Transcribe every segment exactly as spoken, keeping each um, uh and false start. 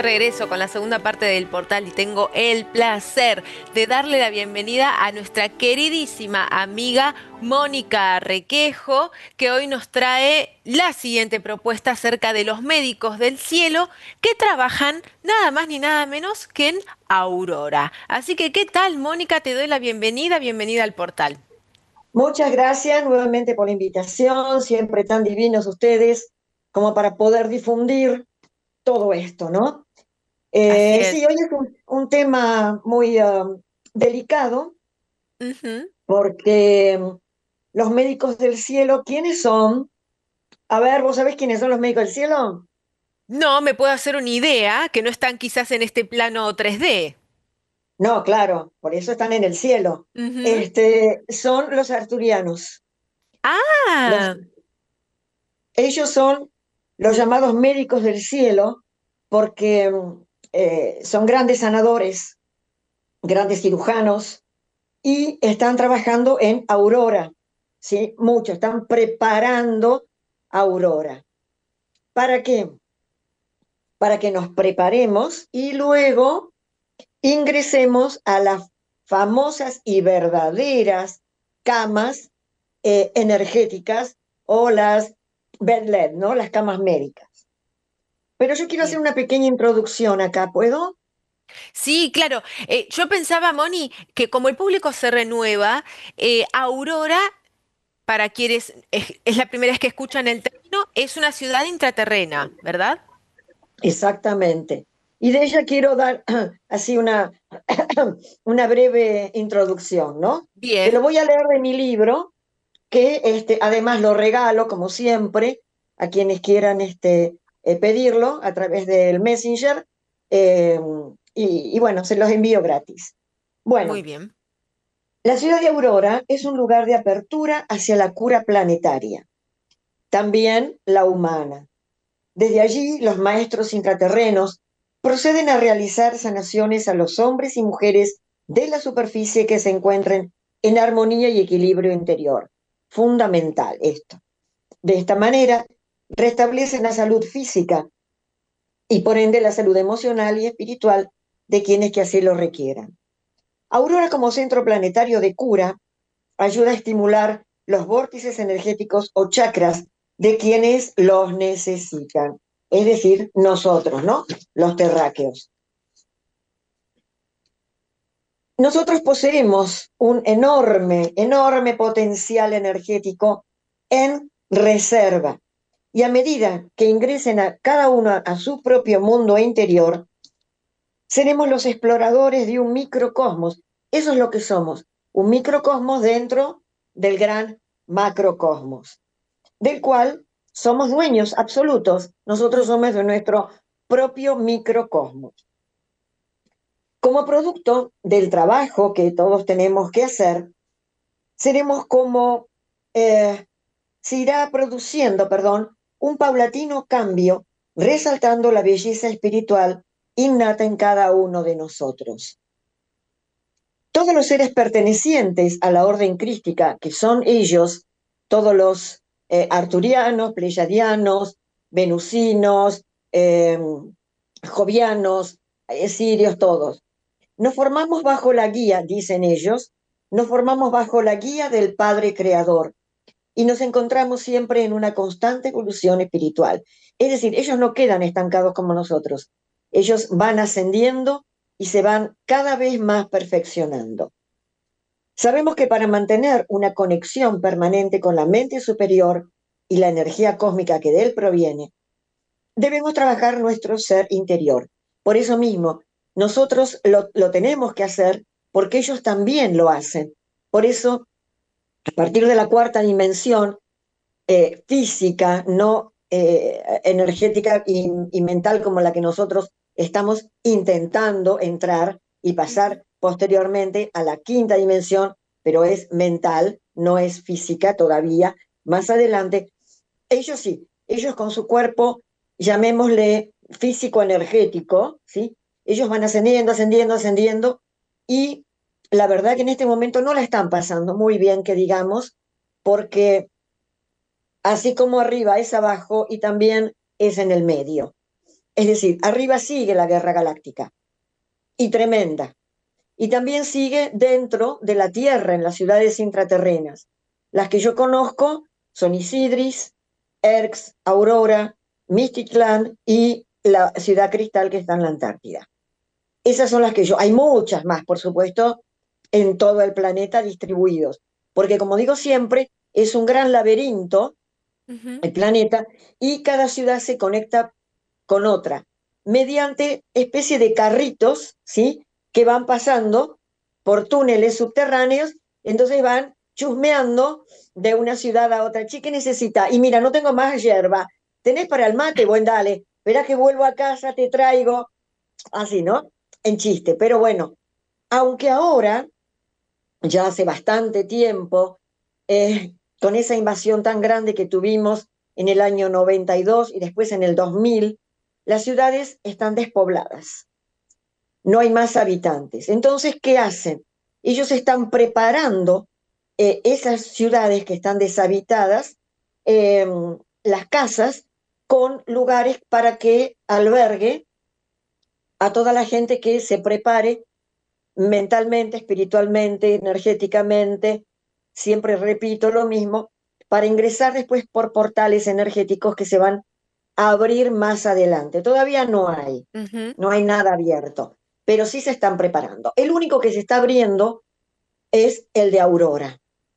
de regreso con la segunda parte del portal y tengo el placer de darle la bienvenida a nuestra queridísima amiga Mónica Requejo, que hoy nos trae la siguiente propuesta acerca de los médicos del cielo que trabajan nada más ni nada menos que en Aurora. Así que, ¿qué tal, Mónica? Te doy la bienvenida, bienvenida al portal. Muchas gracias nuevamente por la invitación, siempre tan divinos ustedes como para poder difundir todo esto, ¿no? Así Eh, sí, es. hoy es un, un tema muy um, delicado Ujú. porque um, los médicos del cielo, ¿quiénes son? A ver, ¿vos sabés quiénes son los médicos del cielo? No, me puedo hacer una idea que no están quizás en este plano tres D. No, claro, por eso están en el cielo. Ujú. Este, son los arturianos. Los- Ah, ellos son los llamados médicos del cielo porque um, eh, son grandes sanadores, grandes cirujanos y están trabajando en Aurora, ¿sí? Mucho, están preparando Aurora. ¿Para qué? Para que nos preparemos y luego ingresemos a las famosas y verdaderas camas eh, energéticas o las bed led, ¿no? Las camas médicas. Pero yo quiero hacer bien. una pequeña introducción acá, ¿puedo? Sí, claro. Eh, yo pensaba, Moni, que como el público se renueva, eh, Aurora, para quienes es, es la primera vez que escuchan el término, es una ciudad intraterrena, ¿verdad? Exactamente. Y de ella quiero dar así una, una breve introducción, ¿no? Te lo Bien, voy a leer de mi libro, que este, además lo regalo, como siempre, a quienes quieran este, eh, pedirlo a través del Messenger, eh, y, y bueno, se los envío gratis. muy Bueno, bien. la ciudad de Aurora es un lugar de apertura hacia la cura planetaria, también la humana. Desde allí, los maestros intraterrenos proceden a realizar sanaciones a los hombres y mujeres de la superficie que se encuentren en armonía y equilibrio interior. Fundamental esto. De esta manera, restablecen la salud física y por ende la salud emocional y espiritual de quienes que así lo requieran. Aurora como centro planetario de cura ayuda a estimular los vórtices energéticos o chakras de quienes los necesitan, es decir, nosotros, ¿no? Los terráqueos. Nosotros poseemos un enorme, enorme potencial energético en reserva. Y a medida que ingresen a cada uno a su propio mundo interior, seremos los exploradores de un microcosmos. Eso es lo que somos, un microcosmos dentro del gran macrocosmos, del cual somos dueños absolutos. Nosotros Mm. somos de nuestro propio microcosmos. Como producto del trabajo que todos tenemos que hacer, seremos como, eh, se irá produciendo, perdón, un paulatino cambio, resaltando la belleza espiritual innata en cada uno de nosotros. Todos los seres pertenecientes a la orden crística, que son ellos, todos los eh, arturianos, pleyadianos, venusinos, eh, jovianos, eh, sirios, todos, nos formamos bajo la guía, dicen ellos, nos formamos bajo la guía del Padre Creador y nos encontramos siempre en una constante evolución espiritual. Es decir, ellos no quedan estancados como nosotros, ellos van ascendiendo y se van cada vez más perfeccionando. Sabemos que para mantener una conexión permanente con la mente superior y la energía cósmica que de él proviene, debemos trabajar nuestro ser interior. Por eso mismo, nosotros lo, lo tenemos que hacer porque ellos también lo hacen. Por eso, a partir de la cuarta dimensión eh, física, no eh, energética y, y mental como la que nosotros estamos intentando entrar y Ujú. pasar posteriormente a la quinta dimensión, pero es mental, no es física todavía. Más adelante, ellos sí, ellos con su cuerpo, llamémosle físico-energético, ¿sí? Ellos van ascendiendo, ascendiendo, ascendiendo, y la verdad que en este momento no la están pasando muy bien, que digamos, porque así como arriba es abajo y también es en el medio. Es decir, arriba sigue la guerra galáctica, y tremenda. Y también sigue dentro de la Tierra, en las ciudades intraterrenas. Las que yo conozco son Isidris, Erx, Aurora, Mistitlán y la ciudad cristal que está en la Antártida. Esas son las que yo, hay muchas más, por supuesto, en todo el planeta distribuidos, porque como digo siempre, es un gran laberinto Ujú. el planeta y cada ciudad se conecta con otra mediante especie de carritos, ¿sí? Que van pasando por túneles subterráneos, entonces van chusmeando de una ciudad a otra. Che, ¿qué necesita? Y mira, no tengo más hierba. ¿Tenés para el mate? Bueno, dale. Verás que vuelvo a casa, te traigo. Así, ¿no? En chiste. Pero bueno, aunque ahora, ya hace bastante tiempo, eh, con esa invasión tan grande que tuvimos en el año noventa y dos y después en el dos mil, las ciudades están despobladas, no hay más habitantes. Entonces, ¿qué hacen? Ellos están preparando eh, esas ciudades que están deshabitadas, eh, las casas, con lugares para que albergue a toda la gente que se prepare mentalmente, espiritualmente, energéticamente, siempre repito lo mismo, para ingresar después por portales energéticos que se van a abrir más adelante. Todavía no hay, Ujú. no hay nada abierto, pero sí se están preparando. El único que se está abriendo es el de Aurora,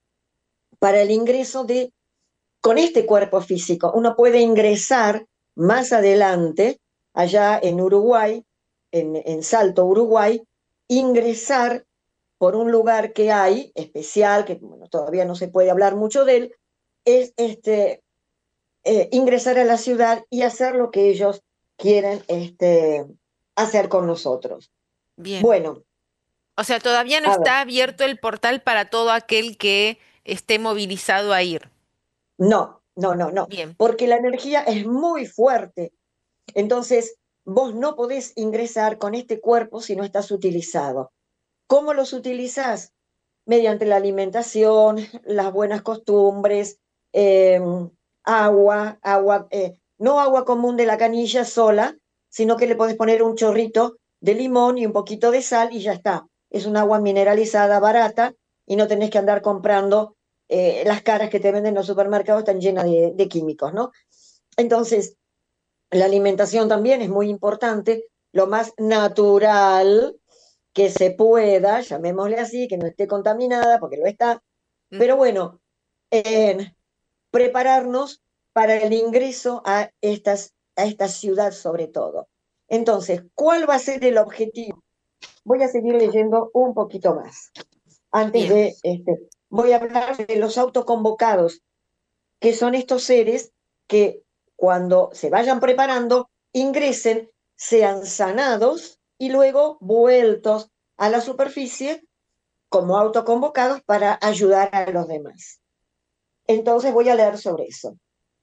para el ingreso de, con este cuerpo físico, uno puede ingresar más adelante, allá en Uruguay, en, en Salto, Uruguay, ingresar por un lugar que hay especial, que bueno, todavía no se puede hablar mucho de él, es este, eh, ingresar a la ciudad y hacer lo que ellos quieren este, hacer con nosotros. Bien. Bueno, O sea, todavía no a ver, está abierto el portal para todo aquel que esté movilizado a ir. no, no, no, no, Bien. porque la energía es muy fuerte. Entonces, vos no podés ingresar con este cuerpo si no estás utilizado. ¿Cómo los utilizás? Mediante la alimentación, las buenas costumbres, eh, agua, agua, eh, no agua común de la canilla sola, sino que le podés poner un chorrito de limón y un poquito de sal y ya está. Es un agua mineralizada barata y no tenés que andar comprando eh, las caras que te venden en los supermercados, están llenas de, de químicos, ¿no? Entonces, la alimentación también es muy importante, lo más natural que se pueda, llamémosle así, que no esté contaminada, porque lo está, pero Ujú. bueno, eh, prepararnos para el ingreso a, estas, a esta ciudad sobre todo. Entonces, ¿cuál va a ser el objetivo? Voy a seguir leyendo un poquito más. Antes Bien. de, este, voy a hablar de los autoconvocados, que son estos seres que cuando se vayan preparando, ingresen, sean sanados y luego vueltos a la superficie como autoconvocados para ayudar a los demás. Entonces voy a leer sobre eso.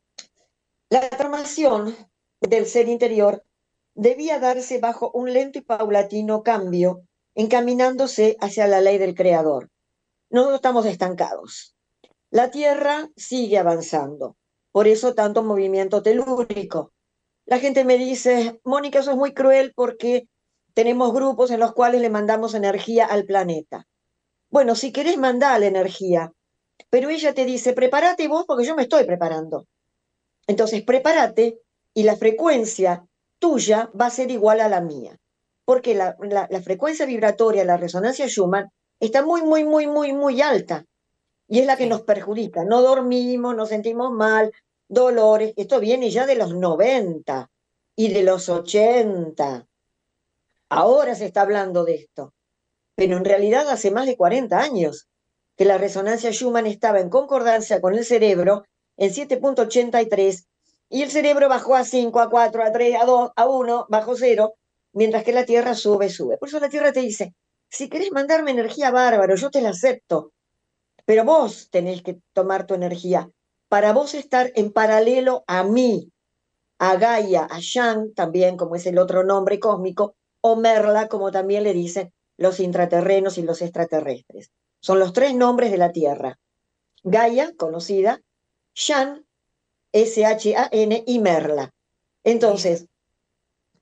La transformación del ser interior debía darse bajo un lento y paulatino cambio, encaminándose hacia la ley del creador. No estamos estancados. La Tierra sigue avanzando, por eso tanto movimiento telúrico. La gente me dice, Mónica, eso es muy cruel porque tenemos grupos en los cuales le mandamos energía al planeta. Bueno, si querés mandar la energía, pero ella te dice, prepárate vos porque yo me estoy preparando. Entonces, prepárate y la frecuencia tuya va a ser igual a la mía, porque la, la, la frecuencia vibratoria, la resonancia Schumann, está muy, muy, muy, muy, muy alta y es la que Sí. nos perjudica. No dormimos, nos sentimos mal, dolores. Esto viene ya de los noventa y de los ochenta. Ahora se está hablando de esto, pero en realidad hace más de cuarenta años que la resonancia Schumann estaba en concordancia con el cerebro en siete punto ochenta y tres y el cerebro bajó a cinco, a cuatro, a tres, a dos, a uno, bajo cero, mientras que la Tierra sube, sube. Por eso la Tierra te dice, si querés mandarme energía bárbaro, yo te la acepto, pero vos tenés que tomar tu energía para vos estar en paralelo a mí, a Gaia, a Shan, también como es el otro nombre cósmico, o Merla, como también le dicen los intraterrenos y los extraterrestres. Son los tres nombres de la Tierra. Gaia, conocida, Shan, S H A N y Merla. Bien. Entonces,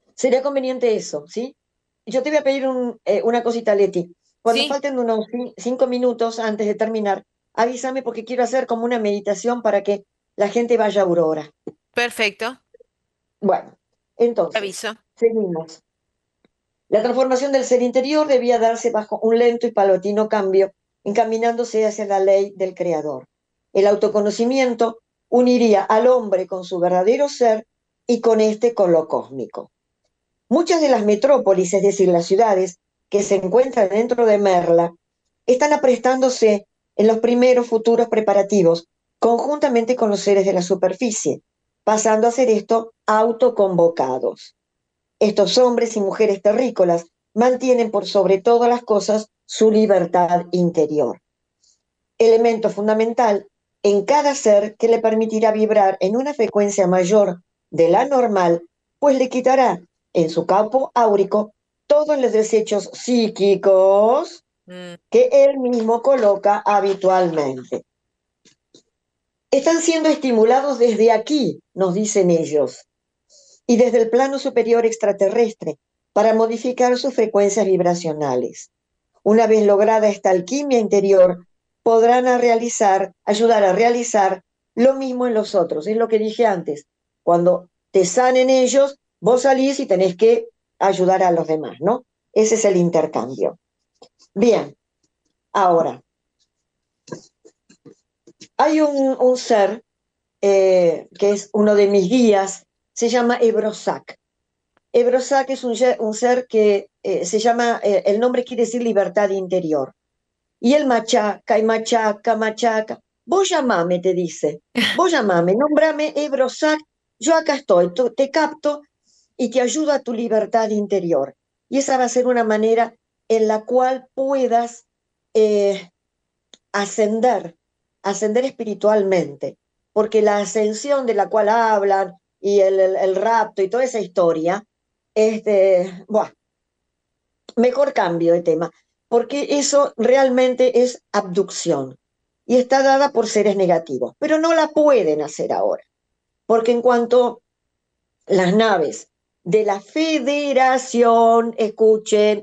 Sería conveniente eso, ¿sí? Yo te voy a pedir un, eh, una cosita, Leti. Cuando Sí, falten unos cin- cinco minutos antes de terminar, avísame porque quiero hacer como una meditación para que la gente vaya a Aurora. perfecto. Bueno, Te entonces, aviso. seguimos. La transformación del ser interior debía darse bajo un lento y paulatino cambio, encaminándose hacia la ley del creador. El autoconocimiento uniría al hombre con su verdadero ser y con este con lo cósmico. Muchas de las metrópolis, es decir, las ciudades que se encuentran dentro de Merla, están aprestándose en los primeros futuros preparativos, conjuntamente con los seres de la superficie, pasando a ser esto autoconvocados. Estos hombres y mujeres terrícolas mantienen por sobre todas las cosas su libertad interior, elemento fundamental en cada ser que le permitirá vibrar en una frecuencia mayor de la normal, pues le quitará en su campo áurico todos los desechos psíquicos Mm, que él mismo coloca habitualmente. Están siendo estimulados desde aquí, nos dicen ellos, y desde el plano superior extraterrestre para modificar sus frecuencias vibracionales. Una vez lograda esta alquimia interior, podrán a realizar, ayudar a realizar lo mismo en los otros. Es lo que dije antes. Cuando te sanen ellos, vos salís y tenés que ayudar a los demás, ¿no? Ese es el intercambio. Bien, ahora, hay un, un ser eh, que es uno de mis guías, se llama Ebrosac. Ebrosac es un, un ser que eh, se llama, eh, el nombre quiere decir libertad interior. Y él machaca y machaca, machaca. Vos llamame, te dice. Vos llamame, nombrame Ebrosac. Yo acá estoy, te capto y te ayudo a tu libertad interior. Y esa va a ser una manera en la cual puedas eh, ascender, ascender espiritualmente. Porque la ascensión de la cual hablan y el, el, el rapto y toda esa historia, este, bueno, mejor cambio de tema, porque eso realmente es abducción y está dada por seres negativos, pero no la pueden hacer ahora, porque en cuanto las naves de la federación, escuchen,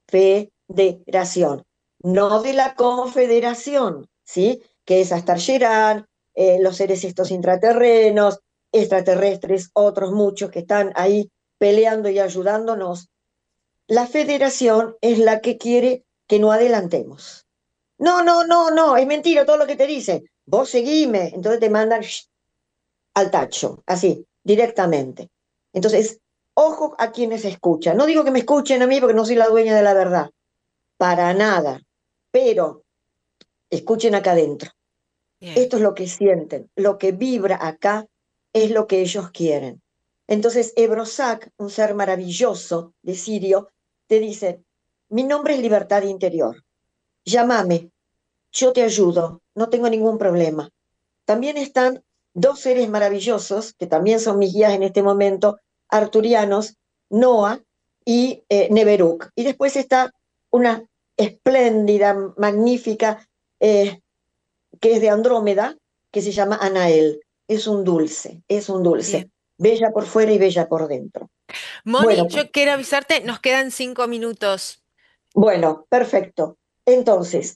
federación, no de la confederación, ¿sí? Que es Astar Gerán, eh, los seres estos intraterrenos, extraterrestres, otros muchos que están ahí peleando y ayudándonos. La federación es la que quiere que no adelantemos. No, no, no, no, es mentira todo lo que te dicen. Vos seguime, entonces te mandan shh, al tacho, así, directamente. Entonces, ojo a quienes escuchan. No digo que me escuchen a mí porque no soy la dueña de la verdad, para nada, pero escuchen acá adentro. bien. Esto es lo que sienten, lo que vibra acá es lo que ellos quieren. Entonces, Ebrosac, un ser maravilloso de Sirio, te dice, mi nombre es libertad interior, llámame, yo te ayudo, no tengo ningún problema. También están dos seres maravillosos, que también son mis guías en este momento, arturianos, Noah y eh, Neberuk. Y después está una espléndida, magnífica eh, que es de Andrómeda, que se llama Anael. Es un dulce, es un dulce. Bien. Bella por fuera y bella por dentro. Moni, Bueno, yo quiero avisarte, nos quedan cinco minutos. bueno, perfecto. Entonces,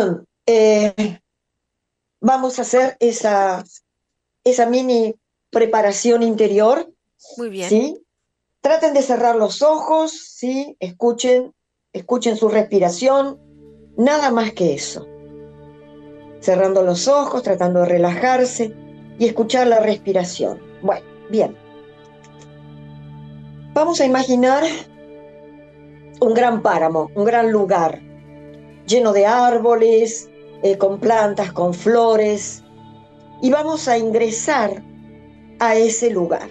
eh, vamos a hacer esa, esa mini preparación interior, Muy bien. ¿sí? Traten de cerrar los ojos, ¿sí? Escuchen, escuchen su respiración, nada más que eso. Cerrando los ojos, tratando de relajarse y escuchar la respiración. Bueno, bien. Vamos a imaginar un gran páramo, un gran lugar, lleno de árboles, eh, con plantas, con flores, y vamos a ingresar a ese lugar.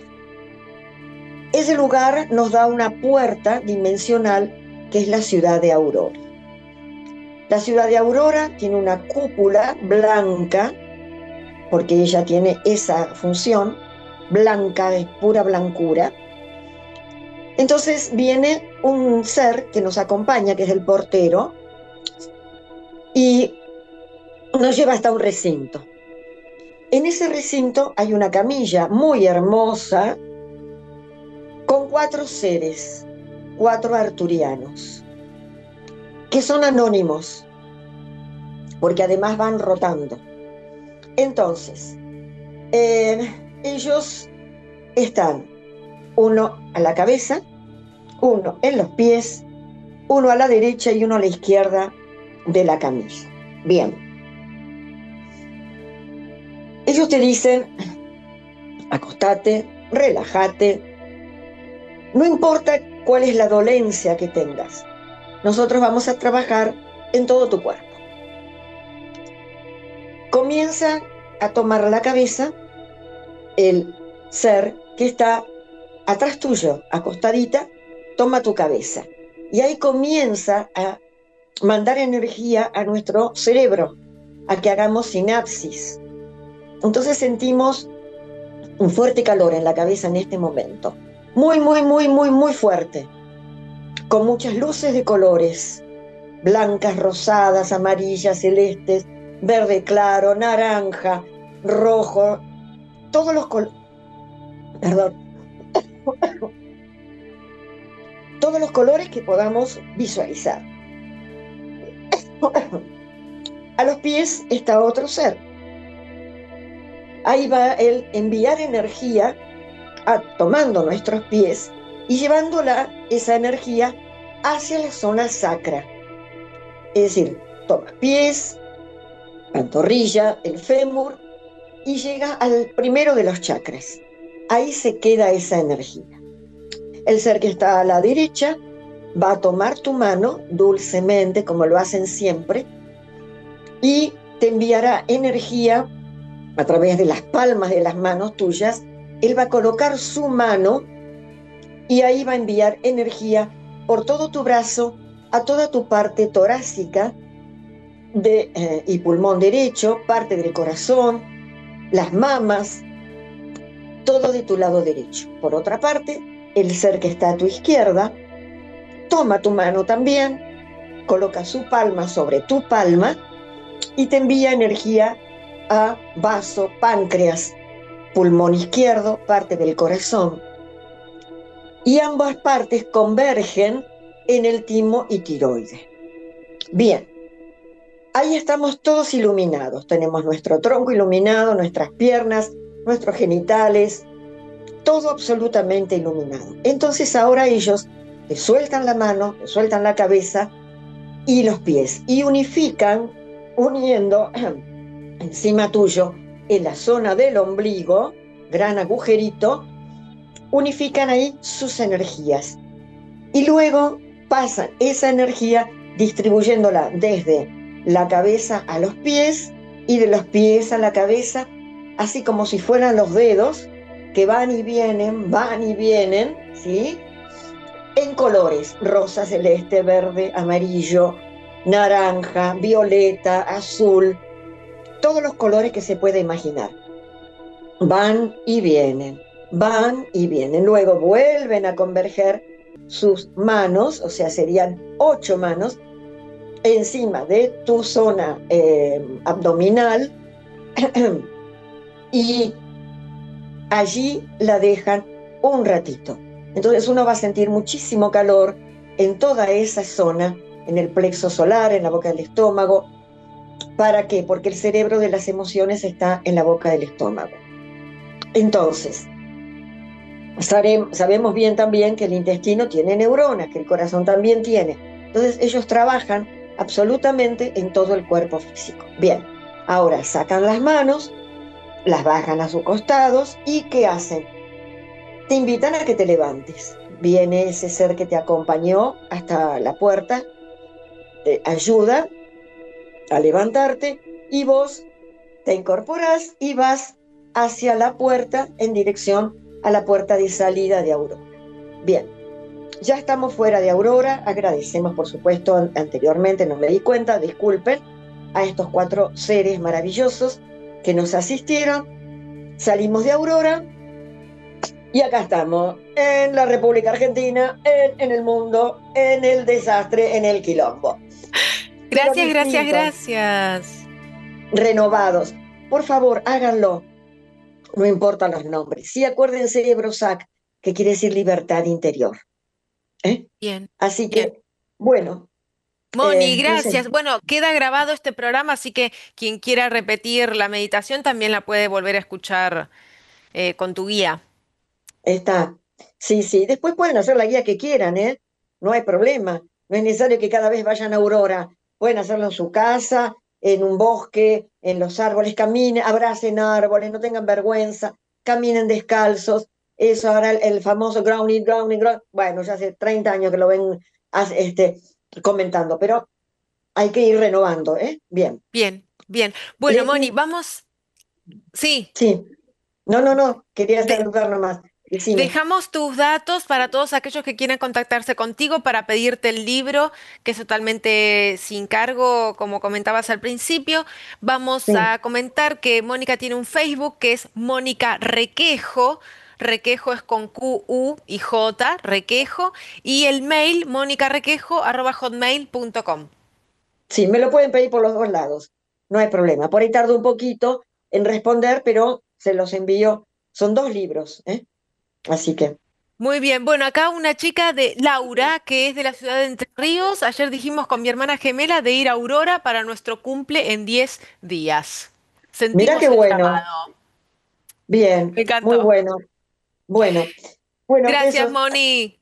Ese lugar nos da una puerta dimensional que es la ciudad de Aurora. La ciudad de Aurora tiene una cúpula blanca, porque ella tiene esa función, blanca, es pura blancura. Entonces viene un ser que nos acompaña, que es el portero, y nos lleva hasta un recinto. En ese recinto hay una camilla muy hermosa, con cuatro seres, cuatro arturianos, que son anónimos, porque además van rotando. Entonces, eh, ellos están uno a la cabeza, uno en los pies, uno a la derecha y uno a la izquierda de la camilla. Bien. Ellos te dicen, acostate, relájate, no importa cuál es la dolencia que tengas, nosotros vamos a trabajar en todo tu cuerpo. Comienza a tomar la cabeza el ser que está atrás tuyo, acostadita, toma tu cabeza. Y ahí comienza a mandar energía a nuestro cerebro, a que hagamos sinapsis. Entonces sentimos un fuerte calor en la cabeza en este momento. Muy, muy, muy, muy, muy fuerte. Con muchas luces de colores. Blancas, rosadas, amarillas, celestes, verde claro, naranja, rojo. Todos los colores. Perdón. Todos los colores que podamos visualizar. A los pies está otro ser. Ahí va el enviar energía a, tomando nuestros pies y llevándola, esa energía, hacia la zona sacra. Es decir, toma pies, pantorrilla, el fémur y llega al primero de los chakras. Ahí se queda esa energía. El ser que está a la derecha va a tomar tu mano dulcemente, como lo hacen siempre, y te enviará energía a través de las palmas de las manos tuyas. Él va a colocar su mano y ahí va a enviar energía por todo tu brazo, a toda tu parte torácica de, eh, y pulmón derecho, parte del corazón, las mamas, todo de tu lado derecho. Por otra parte, el ser que está a tu izquierda toma tu mano también, coloca su palma sobre tu palma y te envía energía a vaso, páncreas, pulmón izquierdo, parte del corazón. Y ambas partes convergen en el timo y tiroide. Bien, ahí estamos todos iluminados. Tenemos nuestro tronco iluminado, nuestras piernas, nuestros genitales, todo absolutamente iluminado. Entonces ahora ellos te sueltan la mano, te sueltan la cabeza y los pies y unifican, uniendo encima tuyo, en la zona del ombligo, gran agujerito, unifican ahí sus energías. Y luego pasan esa energía distribuyéndola desde la cabeza a los pies y de los pies a la cabeza, así como si fueran los dedos que van y vienen, van y vienen, ¿sí? En colores, rosa, celeste, verde, amarillo, naranja, violeta, azul, todos los colores que se puede imaginar. Van y vienen, van y vienen. Luego vuelven a converger sus manos, o sea, serían ocho manos, encima de tu zona eh, abdominal y allí la dejan un ratito. Entonces uno va a sentir muchísimo calor en toda esa zona, en el plexo solar, en la boca del estómago. ¿Para qué? Porque el cerebro de las emociones está en la boca del estómago. Entonces, sabemos bien también que el intestino tiene neuronas, que el corazón también tiene. Entonces ellos trabajan absolutamente en todo el cuerpo físico. Bien, ahora sacan las manos, las bajan a sus costados y ¿qué hacen? Te invitan a que te levantes. Viene ese ser que te acompañó hasta la puerta, te ayuda a levantarte y vos te incorporás y vas hacia la puerta en dirección a la puerta de salida de Aurora. Bien, ya estamos fuera de Aurora. Agradecemos, por supuesto, anteriormente no me di cuenta, disculpen, a estos cuatro seres maravillosos que nos asistieron. Salimos de Aurora y acá estamos, en la República Argentina, en, en el mundo, en el desastre, en el quilombo. Gracias, gracias, gracias. Renovados. Por favor, háganlo. No importan los nombres. Sí, acuérdense de Brosac, que quiere decir libertad interior. ¿Eh? Bien. Así que, Bien. bueno, Moni, eh, no sé, gracias. Bueno, queda grabado este programa, así que quien quiera repetir la meditación también la puede volver a escuchar eh, con tu guía. está. Sí, sí. Después pueden hacer la guía que quieran, ¿eh? No hay problema. No es necesario que cada vez vayan a Aurora. Pueden hacerlo en su casa, en un bosque, en los árboles. Caminen, abracen árboles, no tengan vergüenza, caminen descalzos. Eso ahora el, el famoso grounding, grounding, grounding. Bueno, ya hace treinta años que lo ven hace- este, comentando, pero hay que ir renovando, ¿eh? Bien. Bien, bien. Bueno, Moni, Leti, vamos. Sí. sí. No, no, no. Quería de- saludar nomás. Decime. Dejamos tus datos para todos aquellos que quieran contactarse contigo para pedirte el libro, que es totalmente sin cargo, como comentabas al principio. Vamos Sí. a comentar que Mónica tiene un Facebook que es Mónica Requejo. Requejo es con Q, U y J, Requejo. Y el mail, monicarequejo arroba hotmail punto com. Sí, me lo pueden pedir por los dos lados, no hay problema. Por ahí tardo un poquito en responder, pero se los envío. Son dos libros, ¿eh? Así que, Muy bien, bueno, acá una chica de Laura, que es de la ciudad de Entre Ríos. Ayer dijimos con mi hermana gemela de ir a Aurora para nuestro cumple en diez días. mira qué Sentimos el bueno, llamado. bien, Me muy encantó. bueno. Bueno, bueno, Gracias, besos. Moni.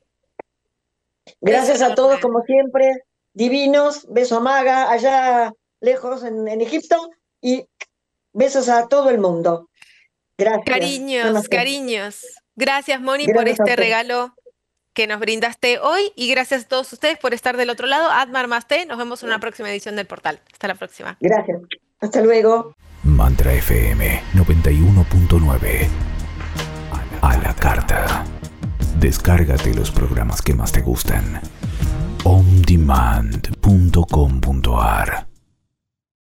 Beso Gracias a todos, enorme. como siempre, divinos. Beso a Maga, allá lejos en, en Egipto, y besos a todo el mundo. Gracias. Cariños, Namaste. cariños. Gracias, Moni, por Gracias a este usted. regalo que nos brindaste hoy y gracias a todos ustedes por estar del otro lado. Atmar Masté, nos vemos en una próxima edición del portal. Hasta la próxima. Gracias. Hasta luego. Mantra F M noventa y uno punto nueve. A la carta. Descárgate los programas que más te gustan. on demand punto com punto a r